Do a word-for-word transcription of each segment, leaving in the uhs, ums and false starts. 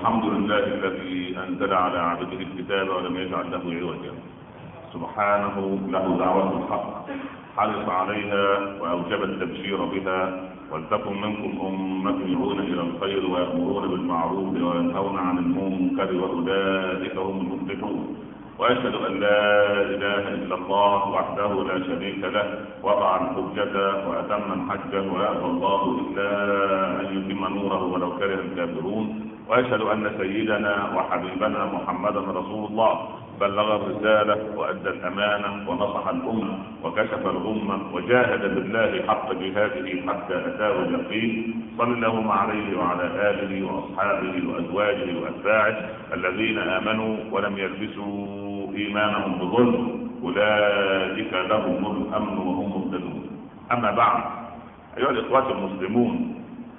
الحمد لله الذي أنزل على عبده الكتاب ولم يجعل له عوجا، سبحانه له دعوة الحق حرص عليها وأوجب التبشير بها. ولتكن منكم أمة يدعون إلى الخير ويأمرون بالمعروف وينهون عن المنكر وأولئك هم المفلحون. وأشهد أن لا إله إلا الله وحده لا شريك له وضع الحجة وأتم الحجة ويأبى الله إلا أن يتم نوره ولو كره الكافرون. وأشهد أن سيدنا وحبيبنا محمدا رسول الله بلغ الرسالة وأدى الأمانة ونصح الأمة وكشف الغمة وجاهد بالله حق جهاده حتى أتاه اليقين. صلى الله عليه وعلى آله وأصحابه وأزواجه وأتباعه الذين آمنوا ولم يلبسوا إيمانهم بظلم أولئك لهم الأمن وهم مهتدون. أما بعد، أيها الإخوة المسلمون،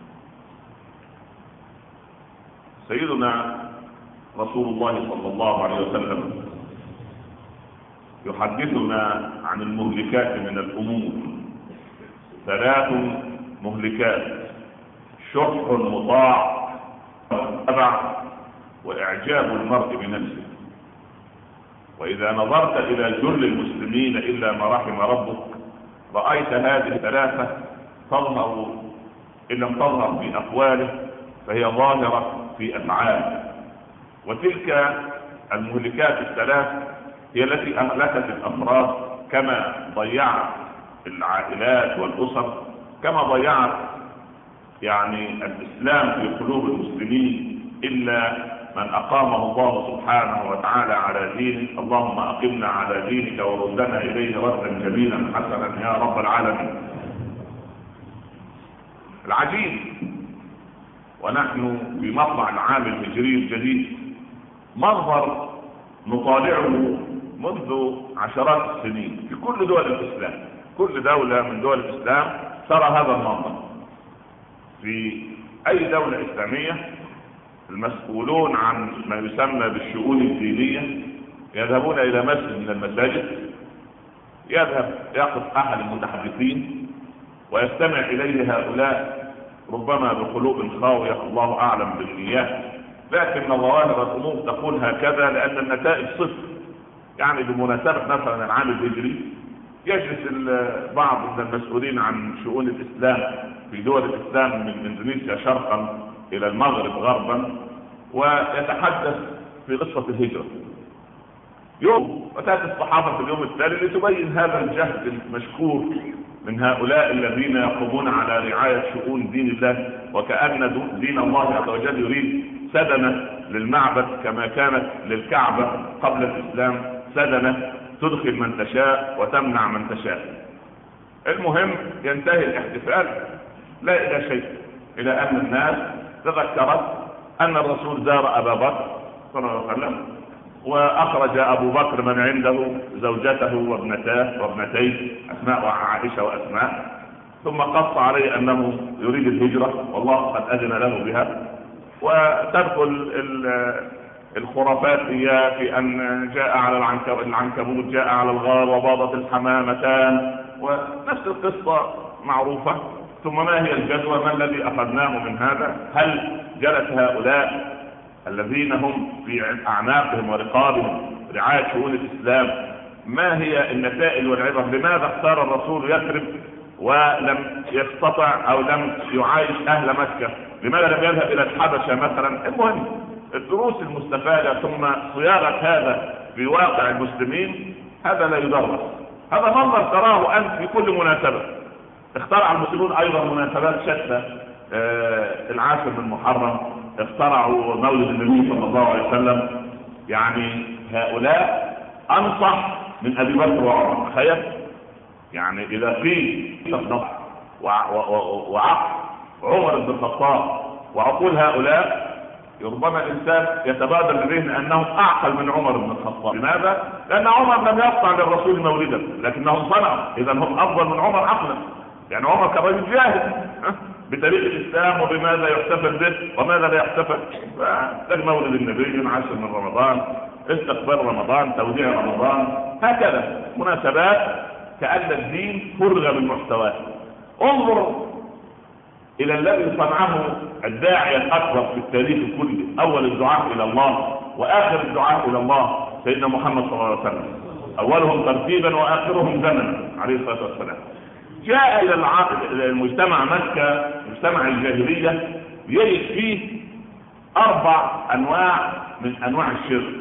سيدنا رسول الله صلى الله عليه وسلم يحدثنا عن المهلكات من الأمور. ثلاث مهلكات: شح مطاع، تبع، وإعجاب المرء بنفسه. وإذا نظرت إلى جل المسلمين إلا ما رحم ربك رأيت هذه الثلاثة تظهر، إن لم تظهر في أقواله فهي ظاهرة في أفعاله. وتلك المهلكات الثلاث هي التي أهلكت الأفراد، كما ضيعت العائلات والأسر، كما ضيعت يعني الإسلام في قلوب المسلمين، إلا من أقامه الله سبحانه وتعالى على دينه. اللهم أقمنا على دينك وردنا إليه ردا جميلا حسنا يا رب العالمين. العجيب ونحن في مطلع العام الهجري الجديد منظر نطالعه منذ عشرات السنين في كل دول الإسلام. كل دولة من دول الإسلام ترى هذا المنظر. في أي دولة إسلامية المسؤولون عن ما يسمى بالشؤون الدينية يذهبون إلى مسجد من المساجد، يذهب يقف أحد المتحدثين ويستمع إليه هؤلاء ربما بقلوب خاوية، الله أعلم بالنيات، لكن ظواهر الأمور تقول هكذا لأن النتائج صفر. يعني بمناسبة مثلا العام الهجري يجلس بعض من المسؤولين عن شؤون الإسلام في دول الإسلام من إندونيسيا شرقا إلى المغرب غربا ويتحدث في قصة الهجرة. يوم وتأتي الصحافة في اليوم التالي لتبين هذا الجهد المشكور من هؤلاء الذين يقومون على رعاية شؤون دين الله، وكأن دين الله عز وجل يريد سدنة للمعبد كما كانت للكعبة قبل الإسلام سدنة تدخل من تشاء وتمنع من تشاء. المهم ينتهي الاحتفال لا إلى شيء، إلى أن الناس تذكرت أن الرسول زار أبا بكر صلى الله عليه وسلم، وأخرج أبو بكر من عنده زوجته وابنتاه وابنتيه أسماء وعائشة وأسماء، ثم قص عليه أنه يريد الهجرة والله قد أذن له بها. وتدخل الخرافات هي في أن جاء على العنكبوت جاء على الغار وباضت الحمامتان، ونفس القصة معروفة. ثم ما هي الجدوى؟ ما الذي أخذناه من هذا؟ هل جلس هؤلاء الذين هم في أعناقهم ورقابهم رعاية شؤون الإسلام ما هي النتائج والعبر؟ لماذا اختار الرسول يثرب ولم يستطع أو لم يعايش أهل مكة؟ لماذا لم يذهب إلى الحبشة مثلا؟ المهم الدروس المستفادة ثم صياغة هذا في واقع المسلمين هذا لا يدرس. هذا منظر تراه أنت في كل مناسبة. اخترع المسلمون أيضا مناسبات شتى. آه العاشر من محرم اخترعوا مولد النبي صلى الله عليه وسلم. يعني هؤلاء أنصح من أبي بكر وعمر. تخيل يعني إذا قيل وعقل عمر بن الخطاب وعقول هؤلاء ربما الإنسان يتبادر لذهن أنهم أعقل من عمر بن الخطاب. لماذا؟ لأن عمر لم يقطع للرسول مولدا لكنهم صنعوا، إذا هم أفضل من عمر عقلا. يعني عمر كان رجل جاهل بتاريخ الإسلام وبماذا يحتفل به وماذا لا يحتفل. مولد النبي من عشر من رمضان، استقبال رمضان، توديع رمضان، هكذا مناسبات كأن الدين فرغ من محتواه. انظر الى الذي صنعه الداعية الاكبر في التاريخ كله، اول الدعاة الى الله واخر الدعاة الى الله سيدنا محمد صلى الله عليه وسلم، اولهم ترتيبا واخرهم زمنا عليه الصلاة والسلام. جاء الى المجتمع مكة، مجتمع الجاهلية، يجد فيه اربع انواع من انواع الشرك.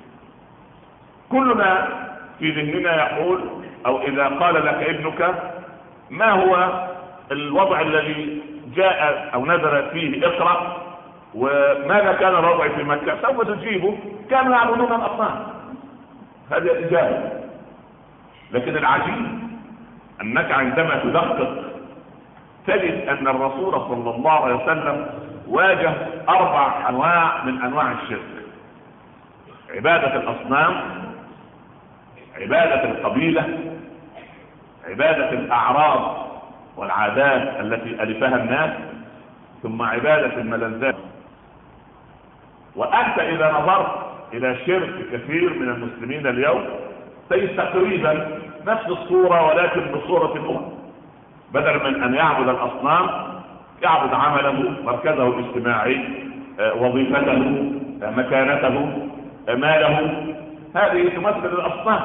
كلنا في ذهننا يقول، او اذا قال لك ابنك ما هو الوضع الذي جاء او نزل فيه اقرأ وماذا كان الوضع في مكة، سوف تجيبه كانوا يعبدون الاصنام. هذه الاجابة. لكن العجيب انك عندما تدقق تجد ان الرسول صلى الله عليه وسلم واجه اربع انواع من انواع الشرك: عبادة الاصنام، عبادة القبيلة، عبادة الاعراض والعادات التي الفها الناس، ثم عبادة الملذات. وانت اذا نظرت الى شرك كثير من المسلمين اليوم تجد تقريبا نفس الصورة ولكن بصورة اخرى. بدل من ان يعبد الاصنام يعبد عمله، مركزه الاجتماعي، وظيفته، مكانته، ماله. هذه تمثل الاصنام.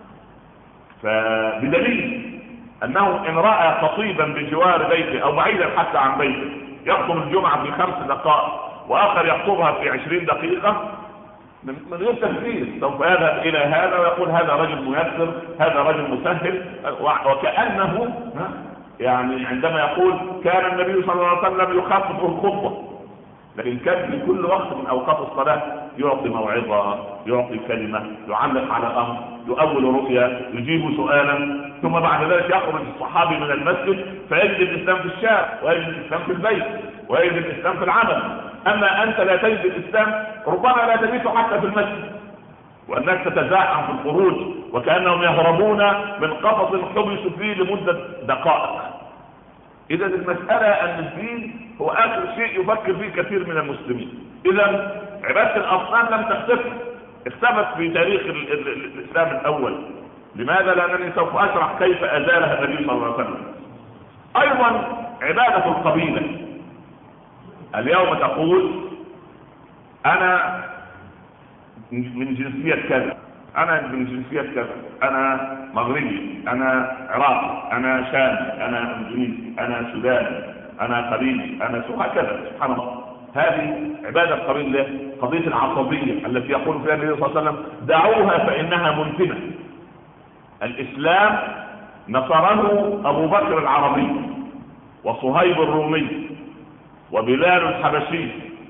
فبدليل انه ان راى خطيبا بجوار بيته او بعيدا حتى عن بيته يخطب الجمعة في خمس دقائق واخر يخطبها في عشرين دقيقة، من غير تفكير سوف يذهب الى هذا ويقول هذا رجل ميسر، هذا رجل مسهل. وكأنه يعني عندما يقول كان النبي صلى الله عليه وسلم يخفف الخطبة، لكن كان في كل وقت من اوقات الصلاة يعطي موعظة، يعطي كلمة، يعلق على امر، يؤول رؤيا، يجيب سؤالا، ثم بعد ذلك يخرج الصحابي من المسجد فيجد الاسلام في الشارع، ويجد الاسلام في البيت، ويجد الاسلام في العمل. اما انت لا تجد الاسلام، ربما لا تجده حتى في المسجد، والناس تتزاحم في الخروج وكأنهم يهربون من قفص حبسوا فيه لمدة دقائق. اذا المسألة ان الدين هو اخر شيء يفكر فيه كثير من المسلمين. اذا عبادة الاصنام لم تختفي، اختفت في تاريخ ال ال ال الاسلام الاول. لماذا؟ لانني سوف اشرح كيف ازالها النبي صلى الله عليه وسلم. ايضا عبادة القبيلة. اليوم تقول انا من جنسية كذا، انا من جنسية كذا، انا مغربي، انا عراقي، انا شامي، انا اندونيسي، انا سوداني، انا خليجي، انا هكذا. سبحان الله. هذه عبادة القبيلة، قضية العصبية التي يقول فيها النبي صلى الله عليه وسلم دعوها فإنها منتنة. الإسلام نصره أبو بكر العربي، وصهيب الرومي، وبلال الحبشي،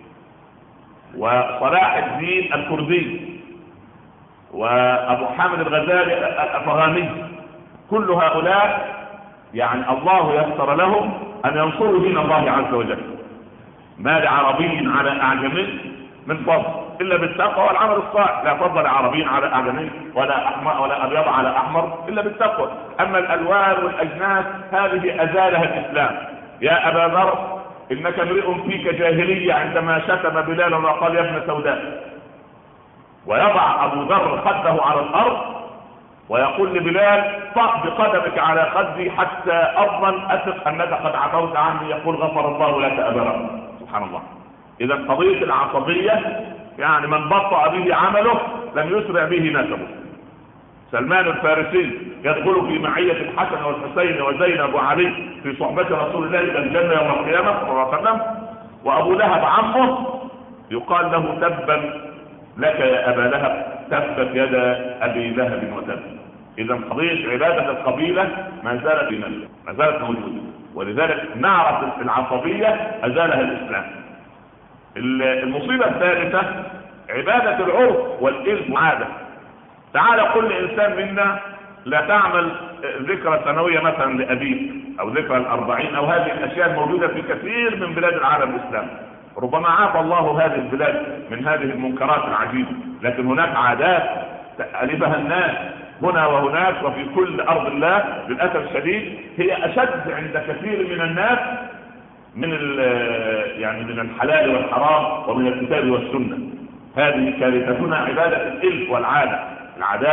وصلاح الدين الكردي، وأبو حامد الغزالي الأفغاني. كل هؤلاء يعني الله يسر لهم أن ينصروا دين الله عز وجل. ما لعربي على أعجمي من فضل إلا بالتقوى والعمل الصالح. لا فضل عربي على أعجمي ولا أحمر ولا أبيض على أحمر إلا بالتقوى. أما الألوان والأجناس هذه أزالها الإسلام. يا أبا ذر إنك امرئ فيك جاهلية عندما شتم بلالا وقال يا ابن سوداء. ويضع أبو ذر خده على الأرض ويقول لبلال طأ بقدمك على خدي حتى أضمن أثق أنك قد عفوت عني. يقول غفر الله لك أبا ذر. سبحان الله. إذا قضية العصبية يعني من بطأ به عمله لم يسرع به نسبه. سلمان الفارسي يدخل في معية الحسن والحسين وزينب وعلي في صحبة رسول الله إلى الجنة يوم القيامة صلى الله عليه وسلم. وأبو لهب عمه يقال له تبا لك يا أبا لهب، تبت يد أبي لهب وتب. إذا قضية عبادة القبيلة ما زالت بنا، ما زالت موجودة، ولذلك نعرف العصبية أزالها الإسلام. المصيبة الثالثة عبادة العرف والإلف عادة. تعال كل إنسان منا لا تعمل ذكرى سنوية مثلا لأبيك أو ذكرى الأربعين أو هذه الأشياء الموجودة في كثير من بلاد العالم الإسلامي. ربما عافى الله هذه البلاد من هذه المنكرات العجيبة، لكن هناك عادات ألفها الناس هنا وهناك وفي كل أرض الله للأسف الشديد هي أشد عند كثير من الناس من يعني من الحلال والحرام ومن الكتاب والسنة. هذه كارثتنا عبادة الإلف والعادة، العادات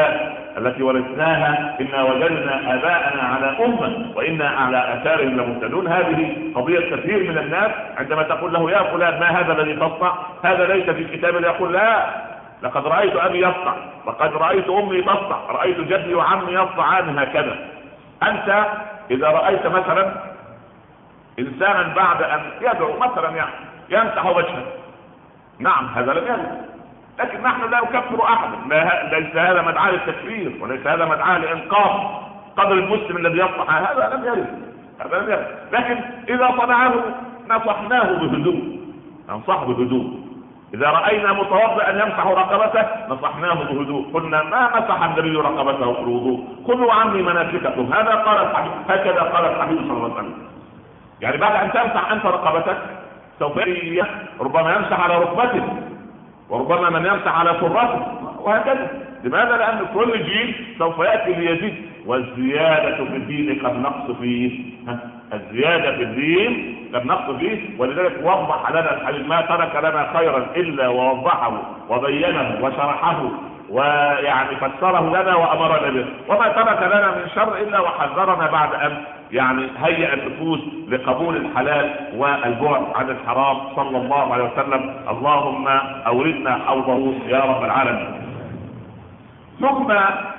التي ورثناها إنا وجدنا آباءنا على أمة وإنا على آثارهم لمهتدون. هذه قضية كثير من الناس عندما تقول له يا فلان ما هذا الذي تصنع، هذا ليس في الكتاب، يقول لا، لقد رأيت أبي يصنع، لقد رأيت أمي تصنع، رأيت جدي وعمي يصنعان هكذا. أنت إذا رأيت مثلا إنسانا بعد أن يدعو مثلا يعني يمسح وجهه، نعم هذا لم يرد، لكن نحن لا نكفر أحد، ليس هذا مدعاة للتكفير وليس هذا مدعاة لإنقاذ قدر المسلم الذي يصنع، هذا لم يرد، هذا لم يرد. لكن إذا صنعه نصحناه بهدوء، ننصح بهدوء. إذا رأينا متوضئا يمسح رقبته نصحناه بهدوء، قلنا ما مسح النبي رقبته في الوضوء، خذوا عني مناسككم، هذا قال الحبيب، هكذا قال الحبيب صلى الله عليه وسلم. يعني بعد أن تمسح أنت رقبتك سوف ربما يمسح على ركبته، وربما من يمسح على سرته، وهكذا. لماذا؟ لأن كل جيل سوف يأتي ليزيد، والزيادة في الدين قد نقص فيه، الزيادة في الدين قد نقص فيه. ولذلك وضح لنا الحديث ما ترك لنا خيرا إلا ووضحه وبينه وشرحه ويعني فسره لنا وأمرنا به، وما ترك لنا من شر إلا وحذرنا بعد أن يعني هيئ النفوس لقبول الحلال والبعد عن الحرام صلى الله عليه وسلم. اللهم أوردنا حوضه يا رب العالمين. ثم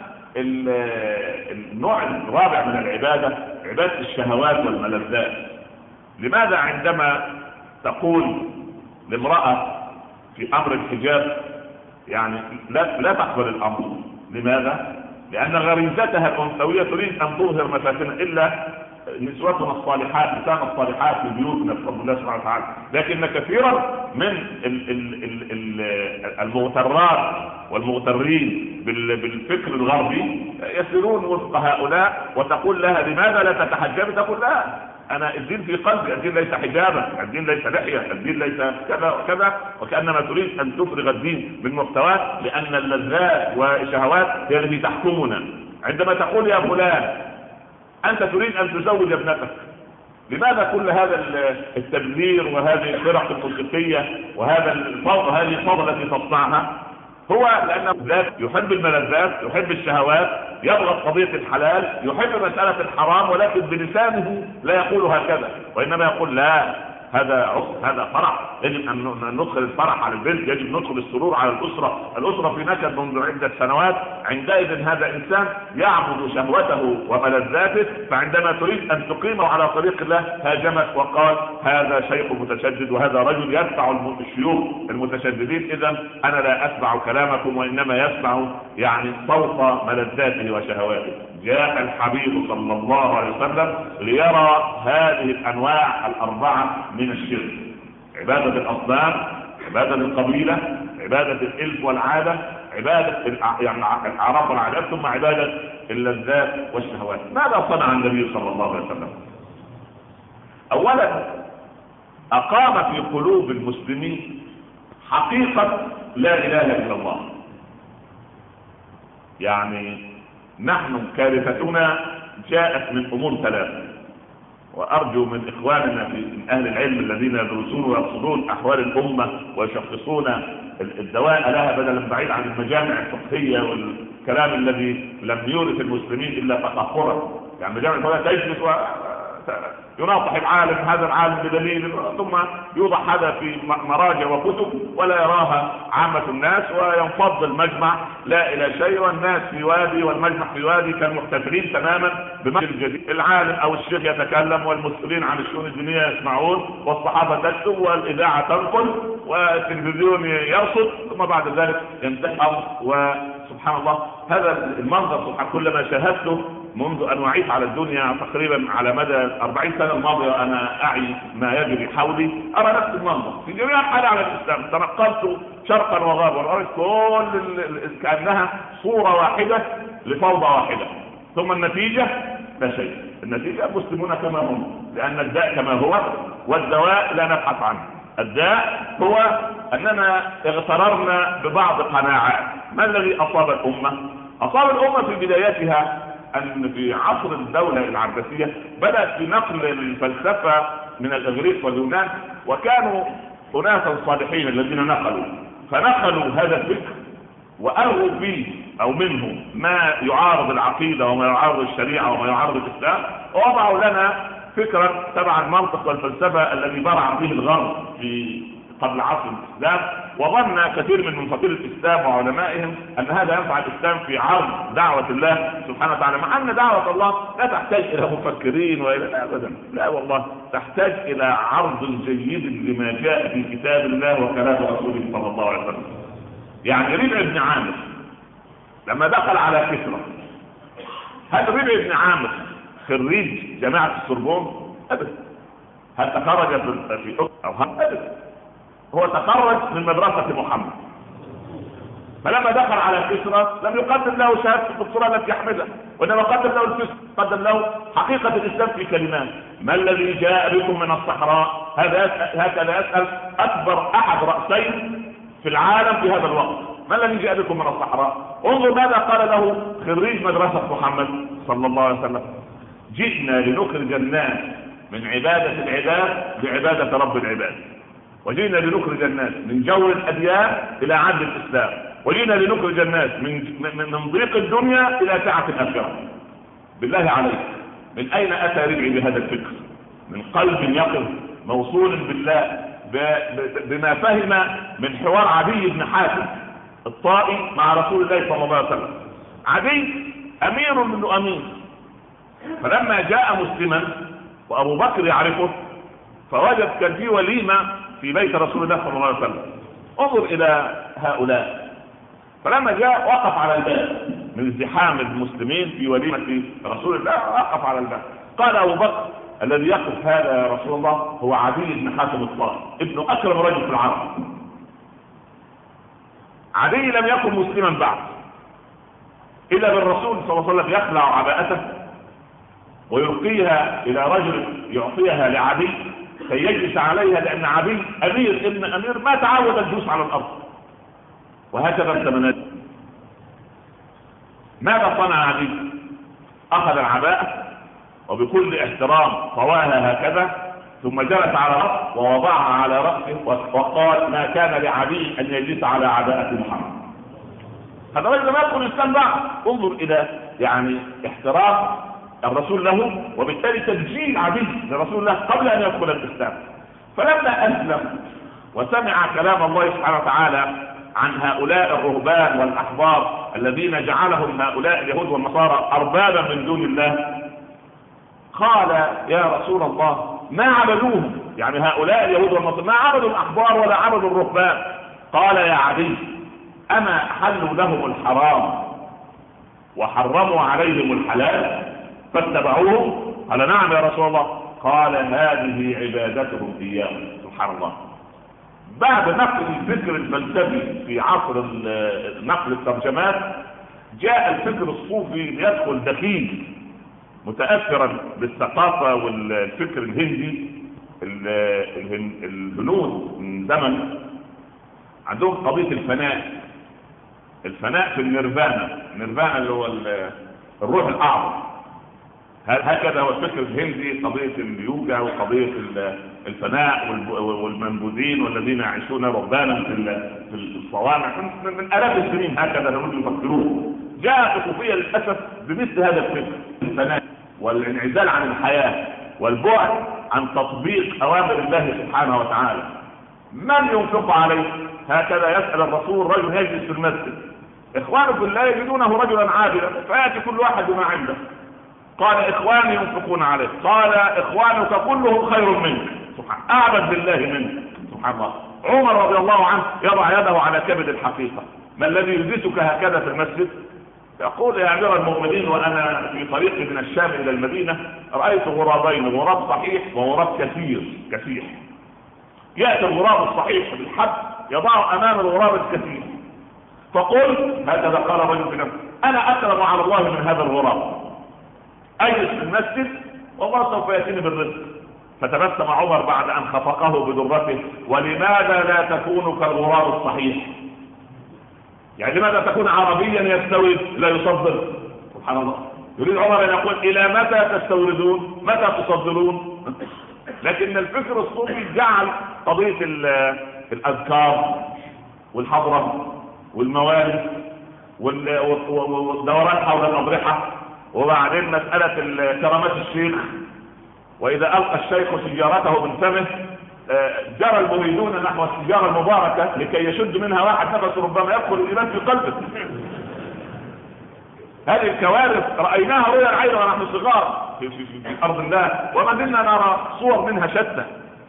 النوع الرابع من العبادة عبادة الشهوات والملذات. لماذا عندما تقول لامرأة في أمر الحجاب يعني لا, لا تقبل الأمر؟ لماذا؟ لأن غريزتها الأنثوية تريد أن تظهر مفاتنها، إلا نسوتنا الصالحات نساء الصالحات في بيوتنا بفضل الله سبحانه وتعالى. لكن كثيرا من ال ال ال ال المغترات والمغترين بالفكر الغربي يسيرون وفق هؤلاء، وتقول لها لماذا لا تتحجبي؟ تقول لا، أنا الدين في قلبي، الدين ليس حجابا، الدين ليس لحية، الدين ليس كذا وكذا، وكأنما تريد أن تفرغ الدين من محتواه، لأن اللذات والشهوات هي التي تحكمنا. عندما تقول يا فلان أنت تريد أن تزوج ابنتك، لماذا كل هذا التبذير وهذه الفرق الموسيقية وهذا الفوضى هذه الفوضى التي تصنعها؟ هو لأنه يحب الملذات، يحب الشهوات، يبغض قضية الحلال، يحب مسألة الحرام، ولكن بلسانه لا يقول هكذا، وإنما يقول لا، هذا عسر، هذا فرح، يجب أن ندخل الفرح على البنت، يجب أن ندخل السرور على الأسرة، الأسرة في نكد منذ عدة سنوات. عندئذ هذا إنسان يعبد شهوته وملذاته، فعندما تريد أن تقيمه على طريق الله هاجمك وقال هذا شيخ متشدد وهذا رجل يتبع الشيوخ المتشددين، إذا أنا لا أتبع كلامكم وإنما يسمع يعني صوت ملذاته وشهواته. جاء الحبيب صلى الله عليه وسلم ليرى هذه الأنواع الأربعة من الشرك: عبادة الأصنام، عبادة القبيلة، عبادة الإلف والعادة، عبادة يعني الأعراف والعادات، ثم عبادة اللذات والشهوات. ماذا صنع النبي صلى الله عليه وسلم؟ أولا أقام في قلوب المسلمين حقيقة لا إله إلا الله. يعني نحن كارثتنا جاءت من أمور ثلاثة، وأرجو من إخواننا في أهل العلم الذين يدرسون ويقصدون أحوال الأمة ويشخصون الدواء لها بدلا بعيد عن المجامع الفقهية والكلام الذي لم يورث المسلمين إلا تقهرا. يعني مجامع الفقهية تجلس ويناطح العالم، هذا العالم بدليل، ثم يوضع هذا في مراجع وكتب ولا يراها عامة الناس، وينفض المجمع لا إلى شيء، والناس في وادي والمجمع في وادي، كالمحتفلين تماما بمجلس الجديد. العالم أو الشيخ يتكلم والمسؤولين عن الشؤون الدينية يسمعون، والصحافة تكتب والإذاعة تنقل والتلفزيون يرصد، ثم بعد ذلك ينتهي الأمر. وسبحان الله هذا المنظر سبحان كلما شاهدته منذ أن وعيت على الدنيا تقريبا على مدى أربعين سنة الماضية أنا أعي ما يجري حولي، أرى نفس المنظر في جميع الحالة على الإسلام. تنقلت شرقا وغربا ورأيت كل كأنها صورة واحدة لفوضى واحدة، ثم النتيجة لا شيء. النتيجة المسلمون كما هم، لأن الداء كما هو والدواء لا نبحث عنه. الداء هو أننا اغتررنا ببعض قناعات. ما الذي أصاب الأمة؟ أصاب الأمة في بدايتها أن في عصر الدولة العباسية بدأت في نقل الفلسفة من الإغريق واليونان، وكانوا أناسا صالحين الذين نقلوا، فنقلوا هذا الفكر وألغوا فيه أو منه ما يعارض العقيدة وما يعارض الشريعة وما يعارض الإسلام، ووضعوا لنا فكرة تبع المنطق والفلسفة الذي برع به الغرب في قبل عصر الإسلام. وظن كثير من منفقين الإسلام وعلمائهم أن هذا ينفع الإسلام في عرض دعوة الله سبحانه وتعالى، مع أن دعوة الله لا تحتاج إلى مفكرين وإلى أبدا، لا والله، تحتاج إلى عرض جيد لما جاء في كتاب الله وكلام رسوله صلى الله عليه وسلم. يعني ربيع بن عامر لما دخل على كسرى، هل ربيع بن عامر خريج جامعة السوربون؟ أبدا. هل تخرج في أو هم؟ أبدا. هو تخرج من مدرسة محمد. فلما دخل على كسرى لم يقدم له شهادة الدكتوراه التي يحملها، وإنما قدم له الفسق، قدم له حقيقة الإسلام في كلمات: ما الذي جاء بكم من الصحراء؟ هكذا يسأل أكبر أحد رأسين في العالم في هذا الوقت: ما الذي جاء بكم من الصحراء؟ انظر ماذا قال له خريج مدرسة محمد صلى الله عليه وسلم: جئنا لنخرج الناس من عبادة العباد لعبادة رب العباد، وجئنا لنخرج الناس من جور الأديان إلى عدل الإسلام، وجئنا لنخرج الناس من من ضيق الدنيا إلى سعة الآخرة. بالله عليك، من أين أتى ربعي بهذا الفكر؟ من قلب يقظ موصول بالله بما فهم من حوار عدي بن حاتم الطائي مع رسول الله صلى الله عليه وسلم. عدي أمير من أمين، فلما جاء مسلما وأبو بكر يعرفه فوجد كان في وليمة في بيت رسول الله صلى الله عليه وسلم. انظر إلى هؤلاء، فلما جاء وقف على الباب من ازدحام المسلمين في وليمة رسول الله، وقف على الباب. قال أبو بكر: الذي يقف هذا يا رسول الله هو عدي بن حاتم الطائي، ابن أكرم رجل في العرب. عدي لم يكن مسلما بعد، إلا بالرسول صلى الله عليه وسلم يخلع عباءته ويلقيها إلى رجل يعطيها لعدي كي يجلس عليها، لأن عدي أمير ابن أمير ما تعود الجلوس على الأرض. وهكذا الثمانات. ماذا صنع عدي؟ أخذ العباءة وبكل احترام طواها هكذا، ثم جلس على رأسه ووضعها على رأسه وقال: ما كان لعدي أن يجلس على عباءة محمد. هذا رجل ما يدخل الإسلام بعد. انظر إلى يعني احترام الرسول له، وبالتالي تسجيل عدي لرسول الله قبل أن يدخل الإسلام. فلما أسلم وسمع كلام الله سبحانه وتعالى عن هؤلاء الرهبان والأحبار الذين جعلهم هؤلاء اليهود والنصارى أربابا من دون الله، قال: يا رسول الله، ما عبدوهم، يعني هؤلاء اليهود والنصارى ما عبدوا الأحبار ولا عبدوا الرهبان. قال: يا عدي، أما حلوا لهم الحرام وحرموا عليهم الحلال فاتبعوهم؟ قال: نعم يا رسول الله. قال: هذه عبادتهم إياهم. سبحان الله. بعد نقل الفكر الفلسفي في عصر نقل الترجمات، جاء الفكر الصوفي ليدخل دخيل متأثرا بالثقافة والفكر الهندي. الهنود من زمن عندهم قضية الفناء، الفناء في النيرفانا، النيرفانا اللي هو الروح الأعظم. هكذا هو الفكر الهندي، قضية اليوجا وقضية الفناء والمنبوذين والذين يعيشون رهبانا في الصوامع من آلاف السنين، هكذا نقول يفكرون. جاء الصوفية للأسف بمثل هذا الفكر، الفناء والانعزال عن الحياة والبعد عن تطبيق أوامر الله سبحانه وتعالى. من ينفق عليه؟ هكذا يسأل الرسول رجل يجلس في المسجد: إخوانه في الله يجدونه رجلا عابدا، فيأتي كل واحد بما عنده. قال: إخواني ينفقون عليه. قال: إخوانك كلهم خير منك، سبحان أعبد بالله منك. سبحان الله. عمر رضي الله عنه يضع يده على كبد الحقيقة: ما الذي يلبسك هكذا في المسجد؟ يقول: يا أمير المؤمنين، وأنا في طريقي من الشام إلى المدينة رأيت غرابين، غراب صحيح وغراب كثير كثير. يأتي الغراب الصحيح بالحب يضع أمام الغراب الكثير، فقل: هكذا قال رجل في نفسه: أنا أكرم على الله من هذا الغراب، أجلس في المسجد والله سوف يأتيني بالرزق. فتبسم عمر بعد أن خفقه بدرته: ولماذا لا تكون كالغراب الصحيح؟ يعني لماذا تكون عربيا يستورد لا يصدر؟ سبحان الله. يريد عمر أن يقول: إلى متى تستوردون؟ متى تصدرون؟ لكن الفكر الصوفي جعل قضية الأذكار والحضرة والموارد والدوران حول الاضرحه، وبعدين مساله كرامات الشيخ، واذا القى الشيخ سجارته من فمه جرى المريدون نحو السجاره المباركه لكي يشد منها واحد نفس ربما يدخل الايمان في قلبه. هذه الكوارث رايناها رؤيا العين ونحن صغار في, في, في, في ارض الله، وما زلنا نرى صور منها شتى.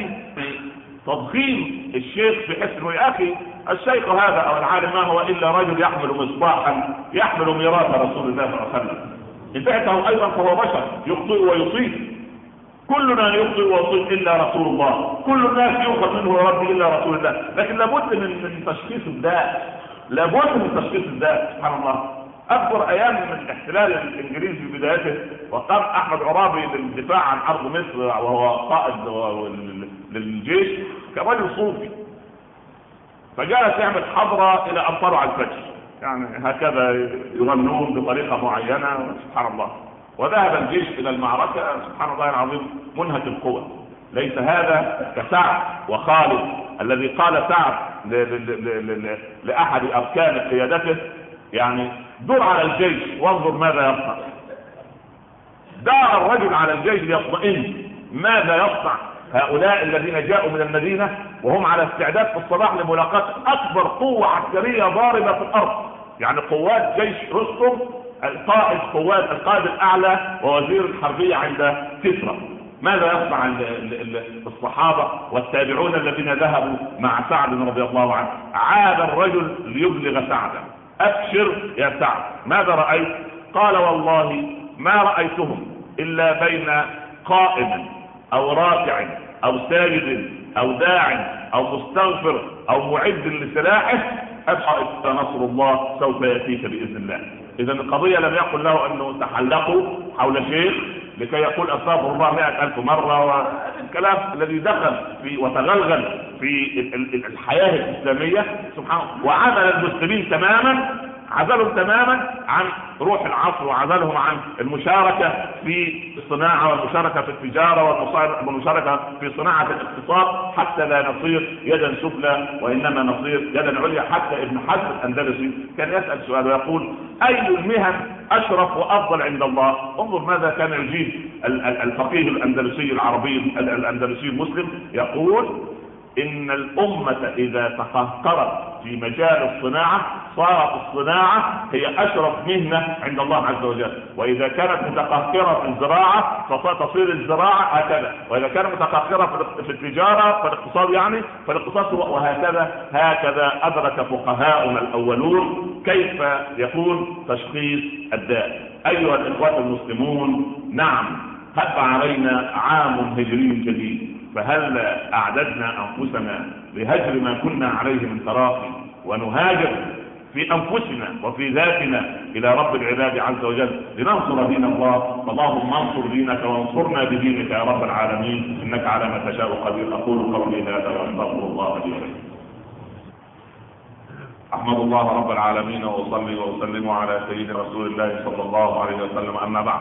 تضخيم الشيخ في حسن يا اخي، الشيخ هذا او العالم ما هو الا رجل يحمل مصباحا يحمل ميراث رسول الله صلى الله عليه وسلم. انتهته ايضا فهو بشر يخطئ ويصيب، كلنا يخطئ ويصيب الا رسول الله، كل الناس يؤخذ منه يا ربي الا رسول الله. لكن لابد من من تشخيص الداء، لابد من تشخيص الداء. سبحان الله، اكبر ايام من الاحتلال الانجليزي في بدايته، وقام احمد عرابي للدفاع عن ارض مصر وهو قائد للجيش كرجل صوفي، فجلس يعمل حضره الى ان طلع الفجر، يعني هكذا يغنون بطريقه معينه. سبحان الله، وذهب الجيش الى المعركه سبحان الله العظيم منهك القوى. ليس هذا كسعد وخالد الذي قال سعد لاحد اركان قيادته يعني دور على الجيش وانظر ماذا يصنع. دار الرجل على الجيش ليطمئن ماذا يصنع هؤلاء الذين جاءوا من المدينة وهم على استعداد في الصباح لملاقاة أكبر قوة عسكرية ضاربة في الأرض، يعني قوات جيش رستم القائد قوات القائد الأعلى ووزير الحربية عند كسرى. ماذا يصنع الصحابة والتابعون الذين ذهبوا مع سعد رضي الله عنه؟ عاد الرجل ليبلغ سعدا: أبشر يا سعد، ماذا رأيت؟ قال: والله ما رأيتهم إلا بين قائم أو راكع أو ساجد أو داع أو مستغفر أو معد لسلاحه، أبقى إذا نصر الله سوف يأتيك بإذن الله. إذا القضية لم يقل له أنه تحلقوا حول شيخ لكي يقول أستغفر الله مئة ألف مرة، والكلام الذي دخل في وتغلغل في الحياة الإسلامية سبحان الله، وعزل المسلمين تماما، عزلهم تماما عن روح العصر، وعزلهم عن المشاركة في الصناعة والمشاركة في التجارة والمشاركة في صناعة الاقتصاد، حتى لا نصير يدا سفلى وإنما نصير يدا عليا. حتى ابن حزم الأندلسي كان يسأل سؤال ويقول: أي المهن أشرف وأفضل عند الله؟ انظر ماذا كان يجيب الفقيه الأندلسي العربي الأندلسي المسلم، يقول: إن الأمة إذا تقهقرت في مجال الصناعة صارت الصناعة هي أشرف مهنة عند الله عز وجل، وإذا كانت متقهقرة في الزراعة فتصير الزراعة هكذا، وإذا كانت متقهقرة في التجارة فالاقتصاد يعني فالاقتصاد، وهكذا هكذا أدرك فقهاؤنا الأولون كيف يكون تشخيص الداء. أيها الإخوة المسلمون، نعم هب علينا عام هجري جديد، فهل أعددنا أنفسنا لهجر ما كنا عليه من تراخي ونهاجر في أنفسنا وفي ذاتنا إلى رب العباد عز وجل لننصر دين الله؟ اللهم انصر دينك وانصرنا بدينك يا رب العالمين، إنك على ما تشاء قدير. أقول قولي هذا وأستغفر الله لي ولكم. أحمد الله رب العالمين وأصلي وأسلم على سيدنا رسول الله صلى الله عليه وسلم، أما بعد.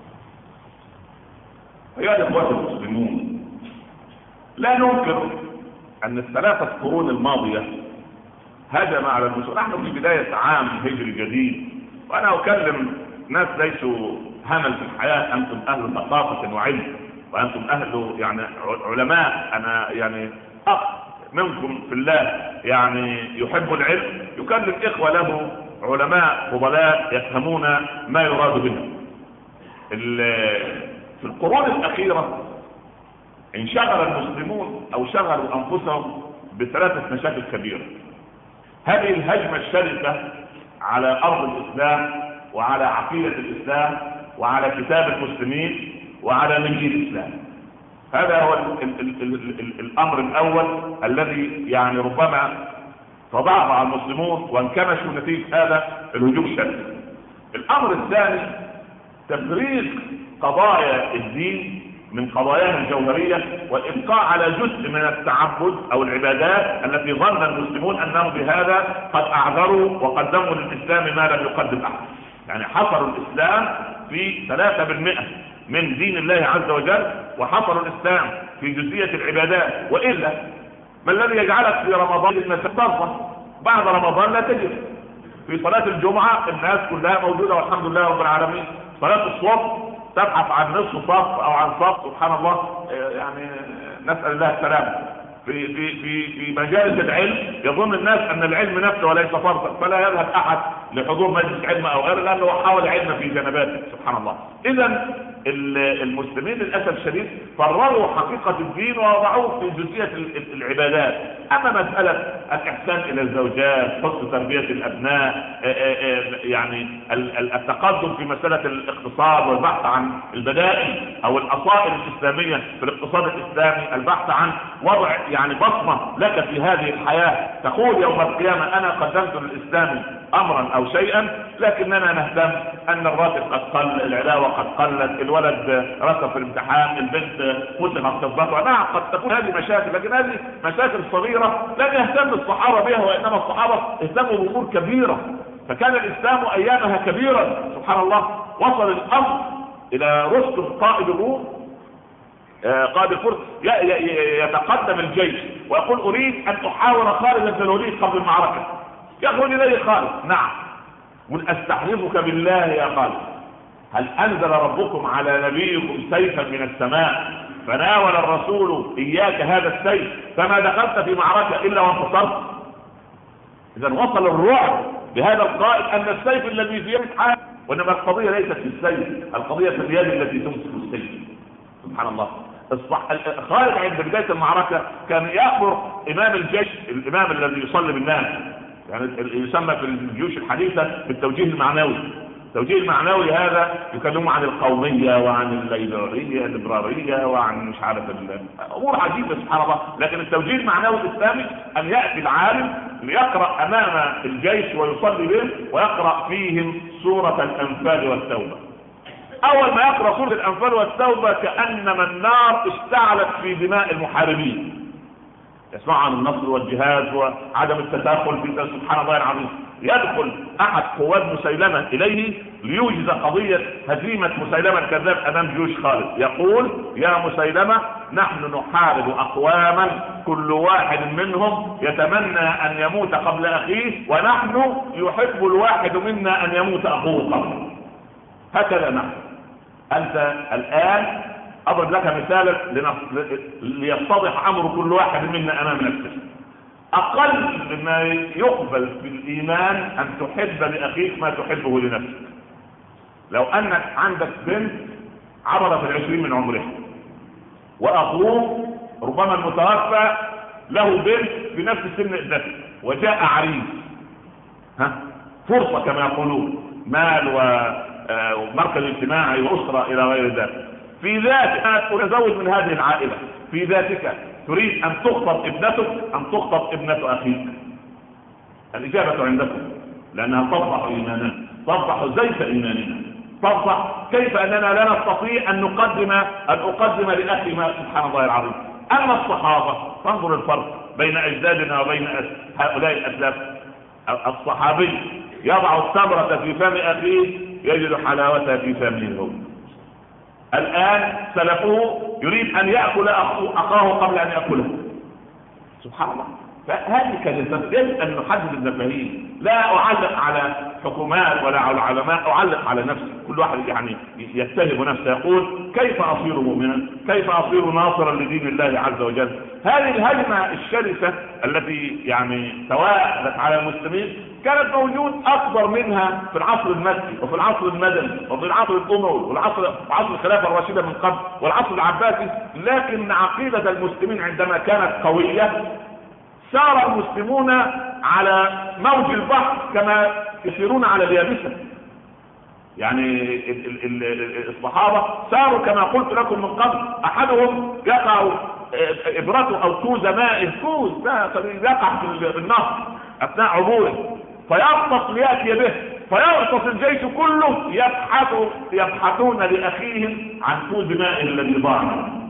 أيها الإخوة المسلمون، لا ننكر أن الثلاثة قرون الماضية هجم على المسلمين. نحن في بداية عام هجري جديد، وأنا أكلم ناس ليسوا همل في الحياة، أنتم أهل ثقافة وعلم، وأنتم أهل يعني علماء. أنا يعني أخ منكم في الله يعني يحب العلم، يكلم إخوة له علماء فضلاء يفهمون ما يراد بهم. في القرون الأخيرة انشغل المسلمون أو شغلوا أنفسهم بثلاثة مشاكل كبيرة. هذه الهجمة الشرسة على أرض الإسلام وعلى عقيدة الإسلام وعلى كتاب المسلمين وعلى منهج الإسلام، هذا هو ال ال ال ال ال الأمر الأول الذي يعني ربما تضاعف المسلمون وانكمشوا نتيجة هذا الهجوم الشرسي. الأمر الثاني تفريغ قضايا الدين من قضاياهم الجوهرية والإبقاء على جزء من التعبد أو العبادات التي ظن المسلمون أنهم بهذا قد أعذروا وقدموا للإسلام ما لم يقدم أحد. يعني حصروا الإسلام في ثلاثة بالمئة من دين الله عز وجل، وحصروا الإسلام في جزئية العبادات. وإلا ما الذي يجعلك في رمضان ترضى بعد رمضان لا تجد؟ في صلاة الجمعة الناس كلها موجودة والحمد لله رب العالمين. صلاة الصبح تبحث عن نصف صف او عن صف، سبحان الله، يعني نسأل الله السلامة. في في في في مجالس العلم يظن الناس ان العلم نفسه وليس فرضا، فلا يذهب احد لحضور مجلس علم او غيره لانه حاول علم في جنباته، سبحان الله. اذا المسلمين للاسف الشديد فرغوا حقيقه الدين ووضعوه في جزئيه العبادات. اما مساله الاحسان الى الزوجات، حسن تربيه الابناء، يعني التقدم في مساله الاقتصاد والبحث عن البدائل او الاصائل الاسلاميه في الاقتصاد الاسلامي، البحث عن وضع يعني بصمه لك في هذه الحياه تقول يوم القيامه انا قدمت للاسلام امرا او شيئا، لكننا نهتم ان الراتب قد قل، العلاوه قد قلت، الولد رسب في الامتحان، البنت مسلمه تظبطها. نعم قد تكون هذه مشاكل، لكن هذه مشاكل صغيره لم يهتم الصحابه بها، وانما الصحابه اهتموا بامور كبيره. فكان الاسلام ايامها كبيرا، سبحان الله. وصل الامر الى رستم قائد الروم، قائد الفرس، يتقدم الجيش ويقول اريد ان احاور خالد بن الوليد قبل المعركه. يقول اليه خالد نعم، قل استحلفك بالله يا خالد هل انزل ربكم على نبيكم سيفا من السماء فناول الرسول اياك هذا السيف فما دخلت في معركه الا وانتصرت؟ اذا وصل الرعب بهذا القائد ان السيف الذي في يد حال، وانما القضيه ليست في السيف، القضيه في اليد التي تمسك السيف، سبحان الله. خالد عند بدايه المعركه كان يامر امام الجيش، الامام الذي يصلي بالناس، يعني يسمى في الجيوش الحديثه بالتوجيه المعنوي. التوجيه المعنوي هذا يكلموا عن القوميه وعن الليبراليه الليبراليه وعن مش عارف امور عجيبه، سبحان الله. لكن التوجيه المعنوي الاسلامي ان ياتي العالم ليقرا امام الجيش ويصلي به ويقرا فيهم سوره الانفال والتوبه. اول ما يقرا سوره الانفال والتوبه كانما النار اشتعلت في دماء المحاربين. يسمع عن النصر والجهاد وعدم التداخل في، سبحان الله العظيم. يدخل احد قوات مسيلمه اليه ليوجز قضيه هزيمه مسيلمه الكذاب امام جيوش خالد. يقول يا مسيلمه نحن نحارب اقواما كل واحد منهم يتمنى ان يموت قبل اخيه، ونحن يحب الواحد منا ان يموت اخوه قبله. هكذا نحن. انت الان اضرب لك مثالا ليتضح امر كل واحد منا امام نفسه. اقل ما يقبل في الايمان ان تحب لاخيك ما تحبه لنفسك. لو انك عندك بنت عبرت العشرين من عمرها، واخوه ربما المتوفى له بنت في نفس سن ابنته، وجاء عريس، ها فرصه كما يقولون، مال ومركز اجتماعي واسره الى غير ذلك، في ذاتك أتزوج من هذه العائلة، في ذاتك تريد أن تخطب ابنتك أم تخطب ابنة أخيك؟ الإجابة عندكم، لأنها تفضح إيماننا، تفضح زيف إيماننا، تفضح كيف أننا لا نستطيع أن نقدم أن أقدم لأخي ما، سبحان الله العظيم. أما الصحابة فانظر الفرق بين أجدادنا وبين هؤلاء الأسلاف. الصحابي يضع التمرة في فم أخيه يجد حلاوتها في فمه هو. الآن سلفه يريد أن يأكل أخاه قبل أن يأكله، سبحان الله. فهذه كلمة يجب أن نحدد المفاهيم. لا أعلق على حكومات ولا على علماء، أعلق على نفسي. كل واحد يعني يتهم نفسه يقول كيف أصير مؤمنا، كيف أصير ناصرا لدين الله عز وجل. هذه الهجمة الشرسة التي يعني توالت على المسلمين كانت موجود أكبر منها في العصر المكي وفي العصر المدني وفي العصر الأموي والعصر وعصر الخلافة الراشدة من قبل والعصر العباسي. لكن عقيدة المسلمين عندما كانت قوية سار المسلمون على موج البحر كما يسيرون على اليابسة. يعني الصحابة ساروا كما قلت لكم من قبل، أحدهم يقع إبرته أو كوز ماء، كوز يقع في النهر أثناء عبوره فيغطس ليأتي به، فيغطس الجيش كله يبحث يبحثون لأخيهم عن كوز ماء الذي ضاع.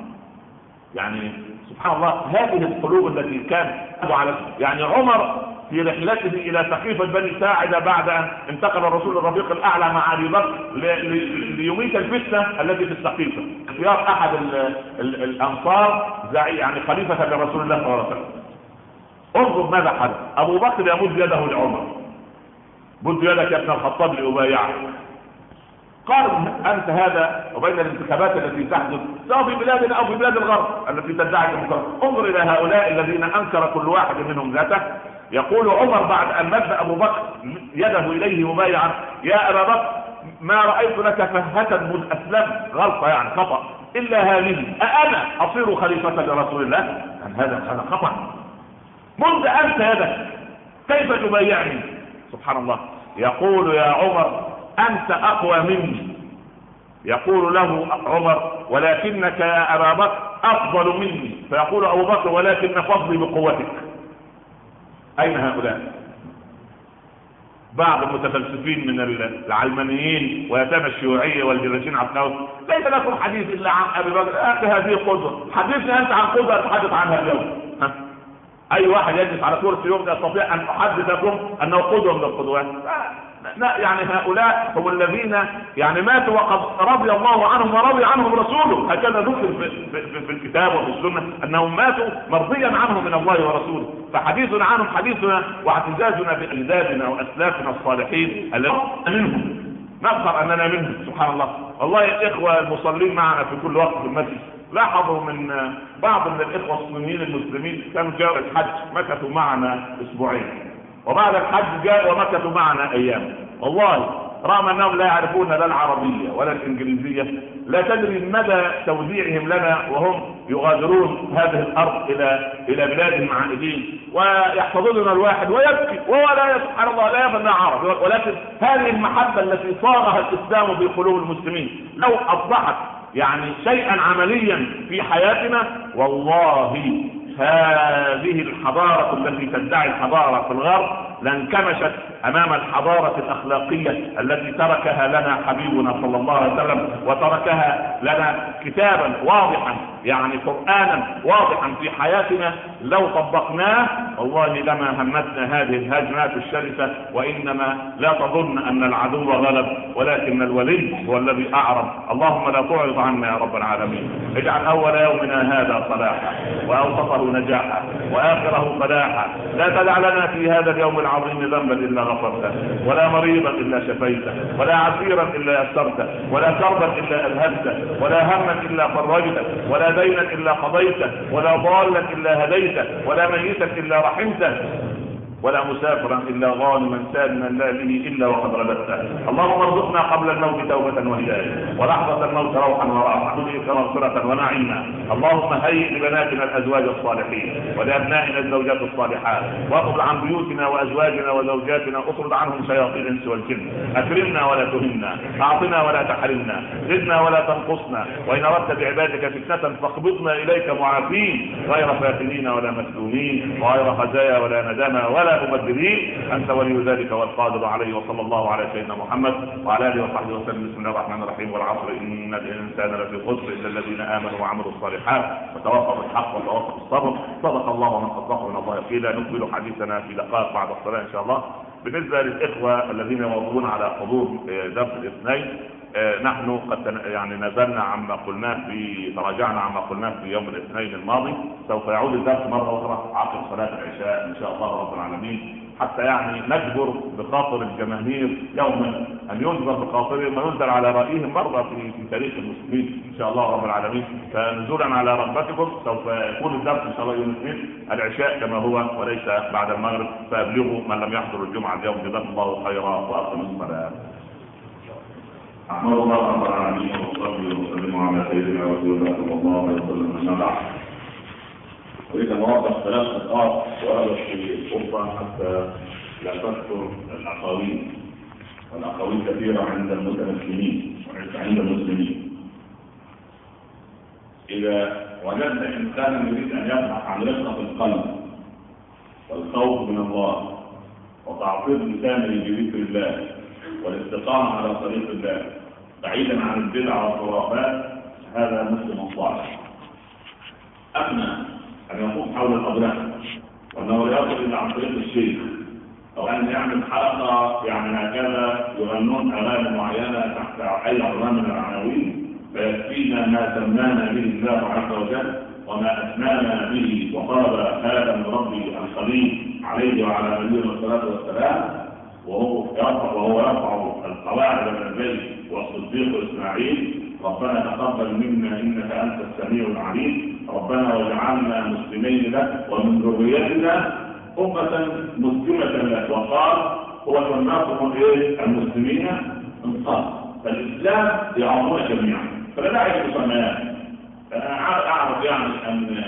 يعني سبحان الله، هذه القلوب التي كان على يعني عمر في رحلته الى سقيفة بني ساعدة بعد ان انتقل الرسول الرفيق الاعلى مع ابي بكر ليميت الفتنة التي في السقيفة، اختيار احد ال ال الانصار يعني خليفة لرسول الله صلى الله عليه وسلم. انظر ماذا حدث. ابو بكر يمد يده لعمر بد يدك يا ابن الخطاب لأبايعك. قال أنت هذا وبين الانتخابات التي تحدث سواء في بلادنا أو في بلاد الغرب التي تدعي الديمقراطية، انظر إلى هؤلاء الذين أنكر كل واحد منهم ذاته. يقول عمر بعد أن مد أبو بكر يده إليه مبايعا: يا أبا بكر ما رأيت لك فهة مذ أسلمت، غلطة يعني خطأ، إلا هذه، أأنا أصير خليفة لرسول الله؟ أن هذا هذا خطأ. منذ أنت يدك كيف تبايعني؟ سبحان الله. يقول يا عمر أنت أقوى مني. يقول له عمر: ولكنك يا أبا بكر أفضل مني. فيقول أبو بكر: ولكن فضلي بقوتك. أين هؤلاء؟ بعض المتفلسفين من العلمانيين ويتامى الشيوعية والجراشين عبدالله: ليس لكم حديث إلا عن أبي بكر، هذه قدوة، حدثني أنت عن قدوة تحدث عنها اليوم. ها؟ أي واحد يجلس على كرسي يوم يستطيع أن أحدثكم أنه قدوة من القدوات؟ لا، يعني هؤلاء هم الذين يعني ماتوا وقد رضي الله عنهم ورضي عنهم رسوله، هكذا ذكر في, في, في الكتاب وفي السنة أنهم ماتوا مرضيا عنهم من الله ورسوله. فحديثنا عنهم حديثنا واعتزازنا بأجدادنا وأسلافنا الصالحين الذين منهم نفخر أننا منهم. سبحان الله. والله يا إخوة المصلين معنا في كل وقت في المسجد لاحظوا من بعض من الإخوة السنيين المسلمين كانوا جاءوا الحج مكثوا معنا أسبوعين، وبعد الحج جاءوا ومكثوا معنا أيام. والله رغم أنهم لا يعرفون لا العربية ولا الإنجليزية، لا تدري مدى توديعهم لنا وهم يغادرون هذه الأرض إلى إلى بلادهم عائدين، ويحفظون الواحد ويبكي وهو لا سبحان الله لا يفهم عربي، ولكن هذه المحبة التي صاغها الإسلام في قلوب المسلمين لو أصبحت يعني شيئا عمليا في حياتنا، والله هذه الحضارة التي تدعي الحضارة في الغرب لانكمشت امام الحضارة الاخلاقية التي تركها لنا حبيبنا صلى الله عليه وسلم، وتركها لنا كتابا واضحا يعني قرآنا واضحا في حياتنا لو طبقناه والله لما همتنا هذه الهجمات الشرسة. وانما لا تظن ان العدو غلب ولكن الولي هو الذي اعرض. اللهم لا تعرض عنا يا رب العالمين. اجعل اول يومنا هذا صلاحا واوسطه نجاحا واخره فلاحا. لا تدع لنا في هذا اليوم العظيم ذنبا الا غفرته، ولا مريضا الا شفيته، ولا عسيرا الا يسرته، ولا كربا الا اذهبته، ولا هما الا فرجته، ولا دينا الا قضيته، ولا ضالا الا هديته، ولا ميتا الا رحمته، ولا مسافرا الا غانما سالما لا به الا وقد رددته. اللهم ارزقنا قبل الموت توبه وهدايه، ولحظه الموت روحا وراحه، نذيك مغفره ونعيما. اللهم هيئ لبناتنا الازواج الصالحين ولابنائنا الزوجات الصالحات، واطرد عن بيوتنا وازواجنا وزوجاتنا، اطرد عنهم شياطين الانس والجن. اكرمنا ولا تهنا، اعطنا ولا تحرمنا، زدنا ولا تنقصنا، وان اردت بعبادك فتنه فاقبضنا اليك معافين غير فاتنين ولا مسلومين، وغير خزايا ولا ندامه ولا مبدلين. انت ولي ذلك والقادر عليه. وصلى الله على سيدنا محمد وعلى اله وصحبه وسلم. بسم الله الرحمن الرحيم. والعصر ان الانسان لفي خسر الا الذين امنوا وعملوا الصالحات وتواصوا بالحق وتواصوا بالصبر. صدق الله ومن صدقه من الله قيلا. نكمل حديثنا في دقائق بعد الصلاه ان شاء الله. بالنسبه للاخوه الذين يواظبون على حضور درس الاثنين، نحن قد يعني نزلنا عما قلناه في تراجعنا عما قلناه في يوم الاثنين الماضي. سوف يعود الدرس مره اخرى عقب صلاه العشاء ان شاء الله رب العالمين، حتى يعني نجبر بخاطر الجماهير يوما ان يجبر بخاطرهم وينزل على رايهم مره في في تاريخ المسلمين ان شاء الله رب العالمين. فنزولا على رغبتكم سوف يكون الدرس ان شاء الله يوم الاثنين العشاء كما هو وليس بعد المغرب، فابلغوا من لم يحضر الجمعه اليوم جزاكم الله خيرا واقم الصلاه. أحمد الله رب العالمين وصلي وسلم على سيدنا رسول الله صلى الله عليه وسلم. أما بعد، أريد أن أوضح ثلاث نقاط وردت في الخطبة حتى لا تكثر الأقاويل، والأقاويل كثيرة عند المتمسكين وليس عند المسلمين. إذا وجدت إنسانا يريد أن يبحث عن رقة القلب والخوف من الله وتعطيل لسانه بذكر الله والاستقامة على طريق الله بعيدا عن البدع والخرافات، هذا مسلم صالح. أما أن يقوم حول الأضلاع وأنه يصل إلى عن طريق الشيخ، أو أن يعمل حلقة يعني هكذا يغنون أغاني معينة تحت أي عنوان من العناوين، فيكفينا ما سمانا به الله عز وجل وما أثنانا به وقال هذا من ربي الخليل عليه وعلى نبينا الصلاة والسلام. وهو يرفع وهو يرفع القواعد من البيت والصديق اسماعيل ربنا تقبل منا انك انت السميع العليم ربنا واجعلنا مسلمين لك ومن ذريتنا امه مسلمه لك وقال هو سماكم ايه المسلمين انصار فالاسلام يعمون جميعا فلا داعي للمسميات. انا اعرف يعني ان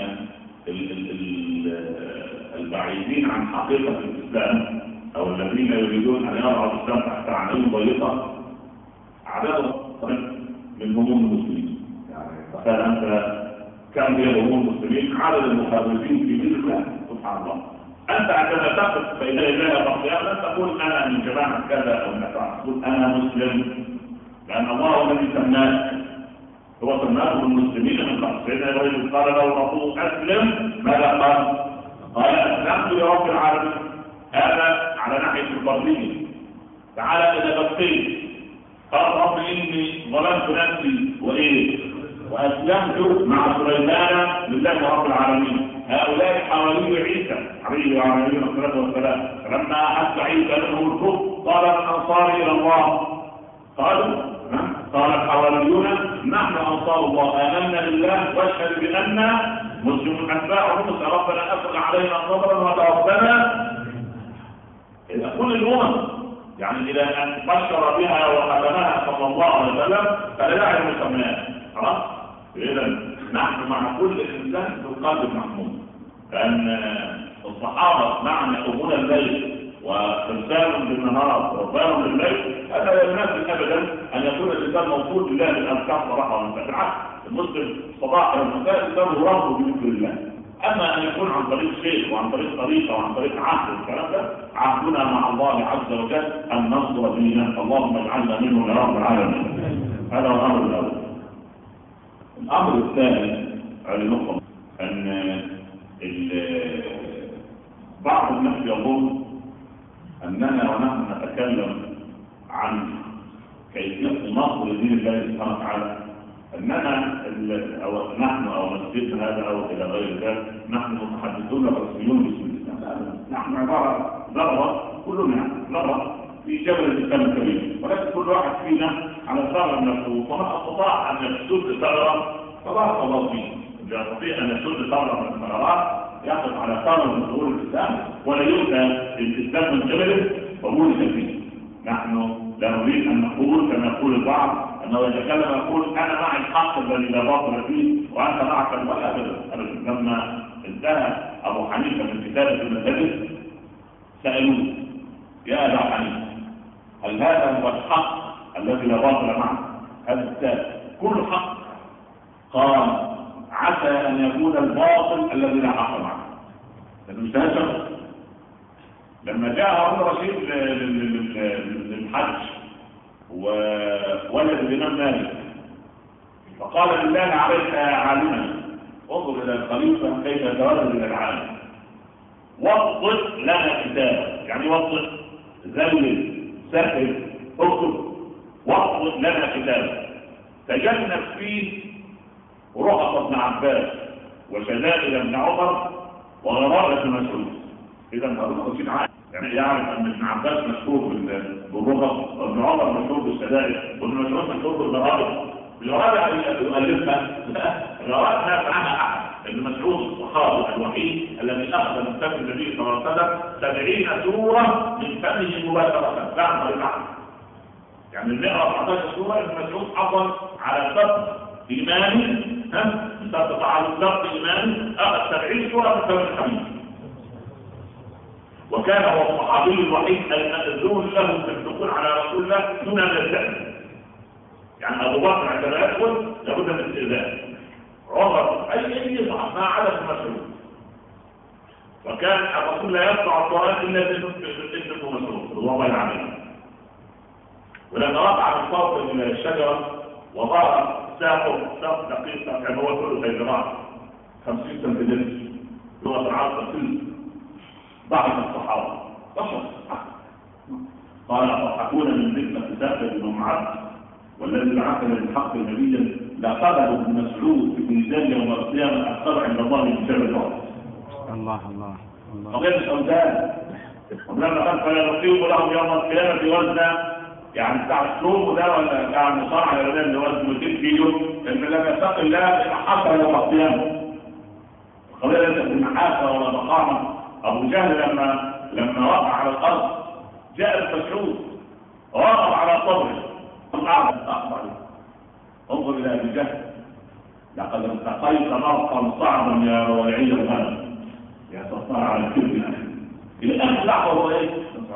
البعيدين عن حقيقه الاسلام او الذين يريدون ان يرعوا الاسلام تحت عناوين ضيقه عددهم من هموم المسلمين. يعني تخيل انت كم هي هموم المسلمين عدد المخالفين في دين الله سبحان الله. انت عندما تقف بين يدي القيامه تقول انا من جماعه كذا او نفع تقول انا مسلم لان الله الذي سماك هو سماكم المسلمين من قبل. سيدنا ابراهيم قال له ربه اسلم ماذا قال؟ قال اسلمت لرب العالمين. هذا على ناحيه الفرديه. تعالى الى بقيه قال رب اني ظلمت نفسي وايه واسلمت مع سليمان لله رب العالمين. هؤلاء حوالي عيسى عليه وعلى نبينا الصلاه والسلام فلما احس عيسى منهم الكفر قال من انصاري الى الله قالوا قال الحواريون نحن انصار الله امنا بالله واشهد باننا مسلمون اتباع موسى ربنا افرغ علينا صبرا وتوفنا. اذا كل الامم يعني الى ان بشر بها وخدمها صلى الله عليه وسلم فلا داعي للمسميات خلاص. اذا نحن مع كل انسان في القلب محمود لان الصحابه معنى امون الليل وإرسال بالنهار وربان بالليل هذا لا يناسب ابدا ان يكون الانسان موجود لله بالاركان صراحه والفتحات. المسلم صباح والمساء يسمى ربه بذكر الله. اما ان يكون عن طريق شيخ وعن طريق طريقه وعن طريق عهد والكلام ده عهدنا مع الله عز وجل ان ننصر دينه اللهم اجعلنا منه يا رب العالمين. هذا هو الامر الاول. الامر الثاني على نقطه ان بعض الناس يظن أننا ونحن نتكلم عن كيفية نصر دين الله سبحانه وتعالى أننا أو نحن أو مسجدنا هذا أو إلى غير ذلك نحن متحدثون رسميون باسم الإسلام. نحن عبارة ذرة كلنا ذرة في جبل الإسلام الكبير ولكن كل واحد فينا على ثغرة من الخطوط وما استطاع أن يسد ثغرة فبارك الله فيه. إذا يستطيع أن يسد ثغرة من الثغرات يقف على ثغرة من ظهور الإسلام ولا يؤتى الإسلام من جبله ومولد فيه. نحن لا نريد أن نقول كما يقول البعض أنه يتكلم يقول أنا مع الحق الذي لا باطل فيه وأنت معك ولا أبدا. لما انتهى أبو حنيفة من كتابة المساجد سألوه يا أبا حنيفة هل هذا هو الحق الذي لا باطل معه؟ هذا الكتاب كل حق؟ قال عسى أن يكون الباطل الذي لا حق معه. المستهجر لما جاء هارون الرشيد للحج وولد الإمام مالك فقال لله عليك يا عالما انظر إلى الخليفة كيف يتولد إلى العالم وضح لنا كتابا. يعني وضح زلل سهل اكتب وضح لنا كتابا تجنب فيه رخص ابن عباس وشدائد ابن عمر وغرابة ابن مسعود. اذا هارون الرشيد عارف يعني يعرف ان ابن عباس مشهور بالرخص وابن عمر مشهور بالشدائد وابن مسعود مشهور بالغرابة. الغرابة يؤلفها الغرابة لا يفعلها احد. ابن مسعود الصحابي الوحيد الذي اخذ من فم النبي صلى الله عليه وسلم سبعين سورة من فمه مباشرة لا عن طريق عقل. يعني نقرا أربعة عشر سورة ابن مسعود حصل على سبب إيماني ها بسبب على الضغط إيماني أخذ سبعين سورة من فم الحبيب. وكان هو الصحابي الوحيد المأذون له في الدخول على رسول الله دون أن يستأذن. يعني أبو بكر عندما يدخل لابد من الاستئذان. عمر أي أي صحابي ما عدا ابن مسعود. وكان الرسول لا يقطع القرآن إلا بابن مسعود رضي الله عنه. ولما وقع من فوق الشجرة وظهر ساقه ساق دقيقة كان هو كله زي ذراع خمسين سنتيمتر لغة العرب تصل ضعف الصحابة بشر قال أضحكون من ذكر كتاب ابن معاذ والذي بعثنا بالحق نبيا لا قبل ابن مسعود في ميزان يوم القيامة أكثر عند الله من شر الأرض. الله الله الله قضية سوداء ولما قال فلا نقيم لهم يوم القيامه وزنا، يعني بتاع السلوك ده ولا بتاع المصارعه اللي وزن مئتين كيلو، ان لم يتق الله حصل يوم القيامه. القضيه ليست بمحاسه ولا ضخامه. ابو جهل لما لما وقع على الارض جاء المسعود وقف على صدره قعد اخبر. انظر الى ابي جهل، لقد ارتقيت مرقا صعبا يا رويعي الغنم يا سلطان على الكبر. الى اخر لحظه هو ايه؟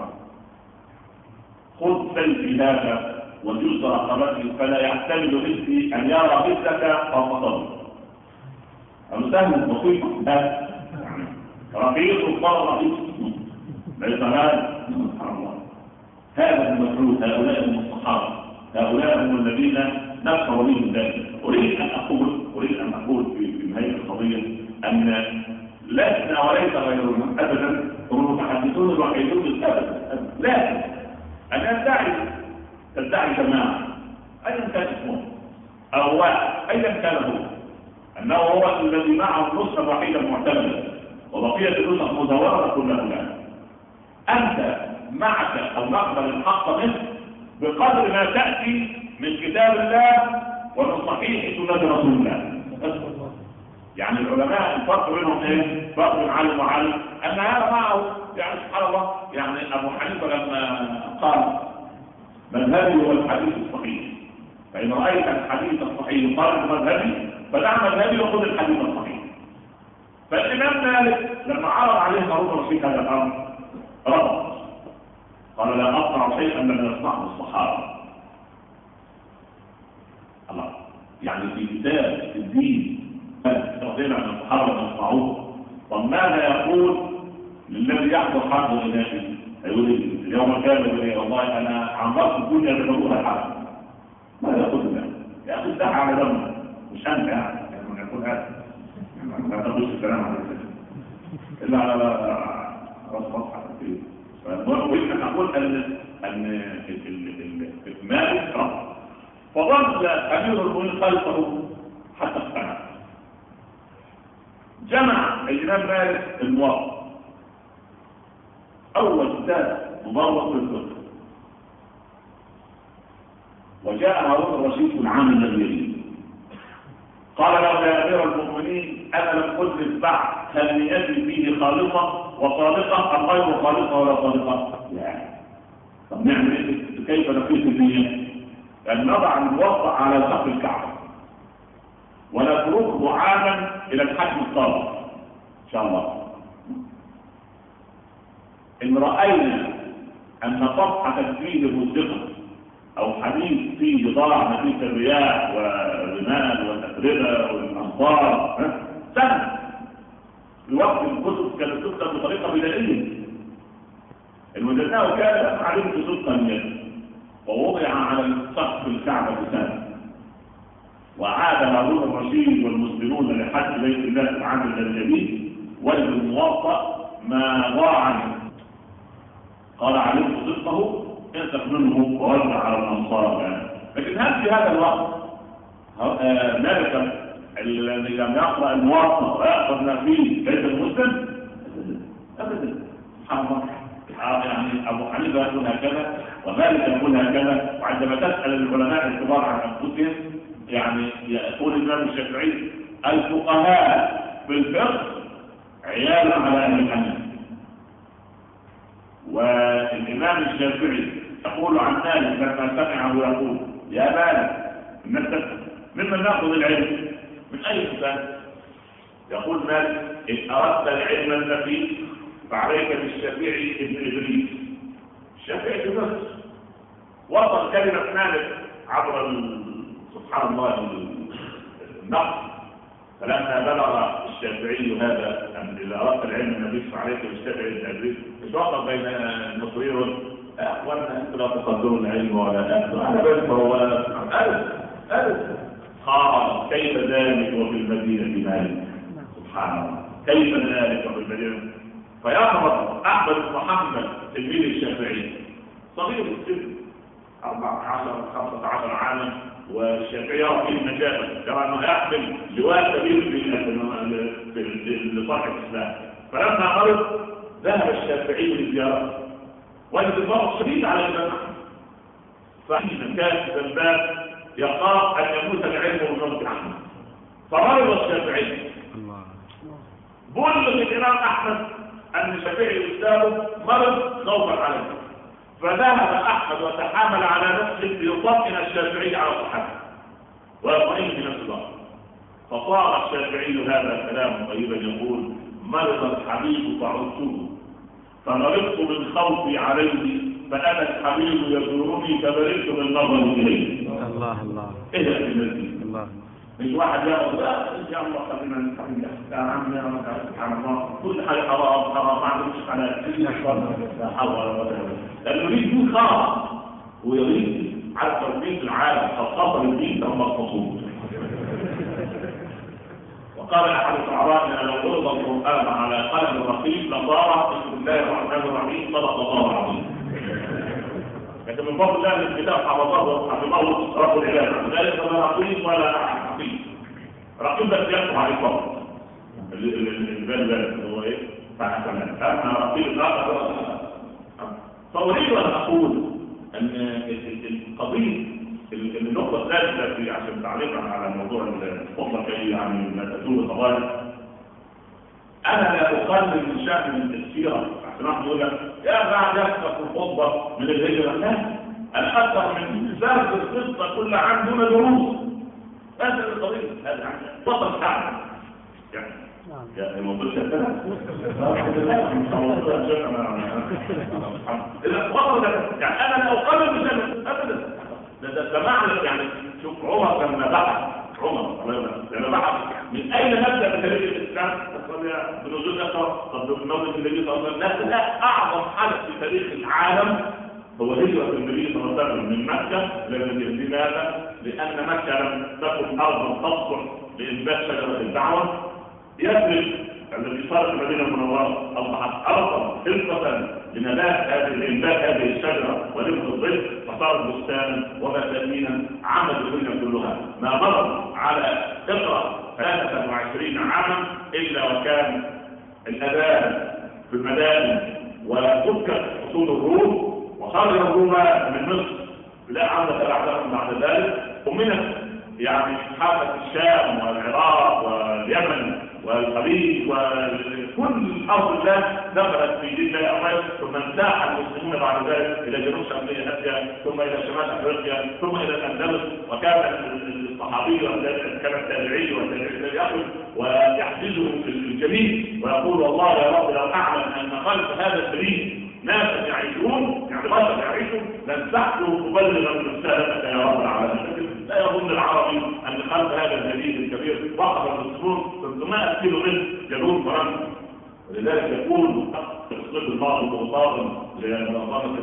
خذ سيفي هذا وجز رقبتي فلا يحتمل مثلي ان يرى مثلك فوق صدري. أم سهل بسيط هذا رقيق الصلاة رقيق ليس هذا سبحان الله. هذا المسعود، هؤلاء هم الصحابة، هؤلاء هم الذين نفسر بهم ذلك. أريد أن أقول أريد أن أقول في في نهاية القضية أن لسنا وليس غيرنا أبدا هم المتحدثون الوحيدون أبدا، لكن أن يدعي تدعي جماعة أيا كان اسمه أو واحد أيا كان هو أنه هو الذي معه النسخة الوحيدة المعتمدة وبقية النسخ مزورة كلها لا. أنت معك أو نقبل الحق منه بقدر ما تأتي من كتاب الله ومن صحيح سنة رسول الله. يعني العلماء الفرق بينهم ايه؟ فرق بين عالم وعالم ان هذا معه يعني سبحان الله. يعني ابو حنيفه لما قال مذهبي هو الحديث الصحيح، فان رايت الحديث الصحيح يقارن مذهبي فدع مذهبي وخذ الحديث الصحيح. فالامام مالك لما عرض عليه هارون الرشيد هذا الامر رفض، قال لا اصنع شيئا لم يصنعه الصحابه. الله، يعني في كتاب الدين تقدير عن الصحابة المصنعون. طب ماذا يقول للذي يحضر حرب الإناثي؟ يقول اليوم كامل يا والله أنا عمرت الدنيا بمروها الحرب. ماذا يقول له؟ يا أخي استحى على دمنا مش أنت يعني من يقول هذا ما تقولش الكلام على كده إلا على رأس صفحة كثير. وإن أقول أن أن مالك رفض، فظل أمير المؤمنين خلفه حتى اقتنع. جمع الإمام مالك الموافق، أول كتاب مبوق للفقه، وجاء هارون الرشيد في العام الذي يليه قال له يا أمير المؤمنين أنا لم أدرك بعد هل نيتي فيه خالصة وصادقة أم غير خالصة ولا صادقة؟ لا. طب نعمل كيف نقيس النية؟ أن نضع الموضع على سقف الكعبة ونتركه عاما الى الحجم الصادق ان شاء الله. ان راينا ان صفحه فيه مصدقه او حديث فيه ضاع نتيجه الرياح والرمال والاتربه والامطار سنه في وقت الكتب كانت تكتب بطريقه بدائيه، وجدناه كان عليه صدقا ووضع على سقف الكعبه سنه. وعاد هارون الرشيد والمسلمون لحج بيت الله في العام الذي يليه وجد الموطأ ما ضاع عنه. قال علمت صدقه انسخ منه ووزع على الانصار يعني. لكن هل في هذا الوقت مالك الذي لم يقرأ الموطأ ويأخذ ما فيه بيت المسلم؟ ابدا. سبحان الله. يعني ابو حنيفه يقول هكذا ومالك يقول هكذا. وعندما تسأل العلماء الكبار عن انفسهم يعني يقول الإمام الشافعي الفقهاء بالفقه عيال على أهل الحديث. والإمام الشافعي يقول عن مالك لما سمعه يقول يا مالك إنك ممن نأخذ العلم من أي كتاب؟ يقول مالك إن أردت العلم النفيس فعليك بالشافعي ابن إدريس. الشافعي بنفسه وصل كلمة مالك عبر سبحان الله النقص. فلما بلغ الشافعي هذا أن إذا أردت العلم النبي عليك بالشافعي التدريس مش وقف بين المصريين أخوانا أنتم لا تقدرون العلم ولا أنتم أنا بس هو ألف ألف قال كيف ذلك وفي المدينة مالك؟ سبحان الله كيف ذلك وفي المدينة؟ فيخبر أحمد بن محمد تلميذ الشافعي صغير السن أربعة عشر خمسة عشر عاما والشافعي يرى فيه النجابة يرى أنه يحمل لواء كبير في لصالح الإسلام. فلما مرض ذهب الشافعي للزيارة وجد الضغط شديد على الإمام أحمد، فحين كان الباب يخاف أن يموت العلم بموت أحمد، فمرض الشافعي بلغ الإمام أحمد أن الشافعي أستاذه مرض خوفا عليه، فذهب أحمد وتحامل على نفسه ليطمئن الشافعي على صحته ويطمئن في نفس الوقت، فصار الشافعي هذا الكلام طيبا يقول: مرض الحبيب فعدته فمرضت من خوفي عليه فأنا الحبيب يزورني فبرئت من نظري إليه. الله الله. إيه يا أخي الله. مش واحد يقول لا إن شاء الله خلينا نستحمل يا عم يا سبحان الله كل حاجة حرام حرام ما عندوش حلال لا حول ولا قوة إلا بالله، لأنه يريد دين خاص ويريد على تربية العالم خاصة الدين ثم الخصوص. وقال أحد الشعراء أن لو عرض القرآن على قلم رقيق لصار بسم الله الرحمن الرحيم صدق الله العظيم. لكن من فضل الله الكتاب حفظه حفظه رب العباد، ذلك لا رقيق ولا حقيق. رقيق بس يحكم عليه فقط. البال ده هو ايه؟ فاحنا احنا رقيق اخر. فاريد ان اقول ان القضيه النقطه الثالثه في عشان تعليقا على موضوع الخطبه يعني ما تدور قضايا، انا لا اقلل من شأن التفسير عشان واحد يقول لك يا بعد يحفظ الخطبه من الهجره، لا انا اكثر من سرد القصه كل عام دون دروس. هذا القضيه هذا وصل تعب يعني يعني الموضوع شكله يعني انا لا اقلل من شأن ابدا. ده ده معنى يعني شوف عمر لما بحث عمر لما بحث من اين نبدا بتاريخ الاسلام بنزول اخر طب بنوزن النبي صلى الله عليه وسلم. لا اعظم حدث في تاريخ العالم هو هجره النبي صلى الله عليه وسلم من مكه الى المدينه. لماذا؟ لان مكه لم تكن ارضا تصلح لانبات شجره الدعوه. يثرب الذي صار في المدينه المنوره اصبحت ارضا خلقه لنبات هذه الانبات هذه الشجره ولبس الظل، فصارت بستانا وبساتينا عمد الدنيا كلها. ما مر على اقرا ثلاثه وعشرين عاما الا وكان الاذان في المدائن وفكت حصول الروم وخرج الروم من مصر لا عودة بعدهم بعد ذلك، ومنت يعني حافة الشام والعراق واليمن والخليج وكل أرض الله دخلت في دين الله أولا، ثم انساح المسلمون بعد ذلك إلى جنوب شمالية آسيا ثم إلى شمال أفريقيا ثم إلى الأندلس. وكان الصحابي كان التابعي والتابعي يأخذ ويحجزه في الجميع ويقول والله يا رب لو أعلم أن خلف هذا الدين ناسا يعيشون يعني بشر يعيشون لنسحت مبلغا رسالتك يا رب العالمين. لا يظن العربي ان خلف هذا الجليد الكبير وقف المسلمون ثلاثمائة كيلو من جنوب فرنسا. ولذلك يقول الصيد الماضي وصادم لمنظمه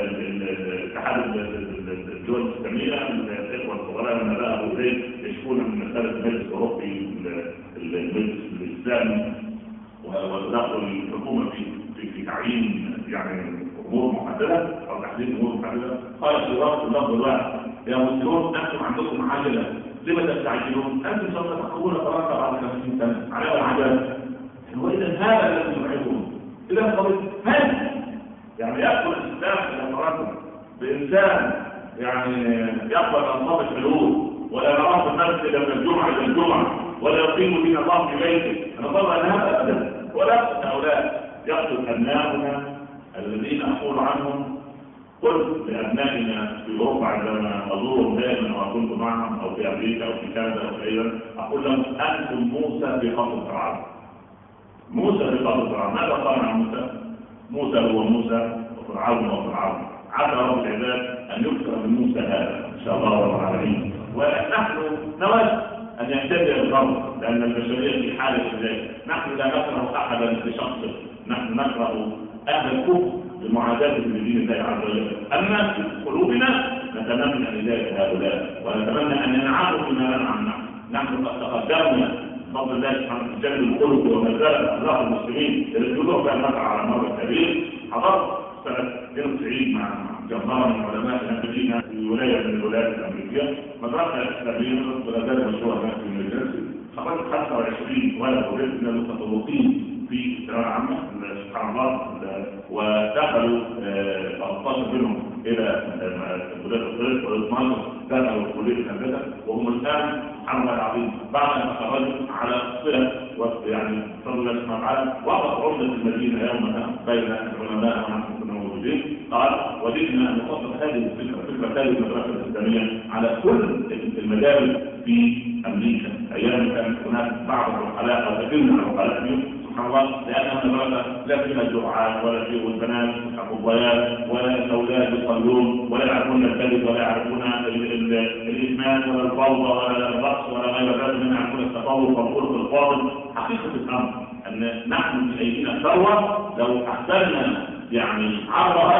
الاتحاد الدول الاسلاميه الاخوه الصغار لما ذهبوا اليه يشكون من مساله المجلس الاوروبي المجلس الاسلامي ودخل الحكومه في في تعيين يعني امور محدده او تحديد امور محدده. قال في وقت اللفظ الواحد يا مسلمون انتم عندكم عجله لما تستعجلون؟ انتم سوف تحكمون فرنسا بعد خمسين سنه على العجله. واذا هذا الذي يعيبون اذا قضيه هل يعني يدخل الاسلام الى فرنسا بانسان يعني يقبل انصاف الحلول ولا يراه في المسجد من الجمعه الى الجمعه ولا يقيم دين الله في بيته؟ انا طبعا هذا ابدا ولا هؤلاء يقتل ابنائنا الذين اقول عنهم قلت لابنائنا في اوروبا عندما ازورهم دائما وكنت معهم او في امريكا او في كندا او في ايضا اقول لهم انتم موسى في خط الفرعون. موسى في خط الفرعون. ماذا قال عن موسى؟ موسى هو موسى وفرعون وفرعون. عسى رب العباد ان يكثر من موسى هذا ان شاء الله رب العالمين. ونحن نود ان يهتدي الغرب لان البشريه في حاله ذلك. نحن لا نكره احدا بشخصه، نحن نكره اهل الكفر بمعاداة لدين الله عز وجل. اما في قلوبنا نتمنى هدايه هؤلاء ونتمنى ان ينعموا بما ننعم نحن. نحن قد تقدمنا بفضل الله سبحانه في جانب الخلق وما زالت اخلاق المسلمين الجذور بها نفع على مر الكبير. حضرت سنه اثنين وتسعين مع جمهره من علماء الامريكان في ولايه من الولايات الامريكيه مدرسه اسلاميه ولا زال مشروع هناك في نيوجيرسي. خرجت خمسة وعشرين ولد وبنت من المتفوقين في الثانويه العامه سبحان الله، ودخلوا ثلاثة عشر منهم الى كليه الطب، واثناشر دخلوا كليه الهندسه، وهم الان سبحان الله العظيم بعد ان تخرجوا على صله يعني صلى الله عليه وقت عمده المدينه يومها بين العلماء ونحن كنا موجودين، قال وددنا ان نطبق هذه الفكره فكره هذه المدرسه الاسلاميه على كل المدارس في امريكا. ايام كان هناك بعض الرحلاء او كثير من الرحلاء فيهم سبحان الله، لانها مدرسه لا فيها الدعاء ولا فيها البنات الضيات ولا الاولاد يصلون ولا يعرفون الكذب ولا يعرفون الادمان ولا الفوضى ولا الرقص ولا غير ذلك، من يعرفون التطور والخلق الفاضل. حقيقه الامر ان نحن في ايدينا ثروه لو احسننا يعني عرضها